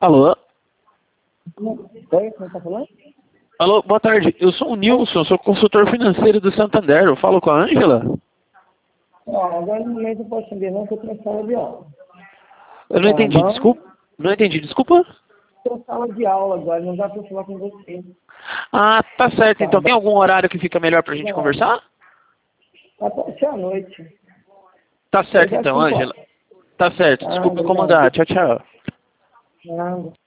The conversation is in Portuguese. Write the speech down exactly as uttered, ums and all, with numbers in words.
Alô? Oi, quem tá falando? Alô, boa tarde. Eu sou o Nilson, sou consultor financeiro do Santander. Eu falo com a Ângela? Ó, agora no momento eu posso atender não, porque eu tô na sala de aula. Eu não Tá entendi, bom? desculpa. Não entendi, desculpa. Tô na sala de aula agora, não dá pra falar com você. Ah, tá certo. Tá Então bom? tem algum horário que fica melhor pra gente Não, conversar? até ser à noite. Tá certo Depois das então, cinco Ângela. horas. Tá certo. Tá, Desculpa obrigado. incomodar. Tchau, tchau. Nada.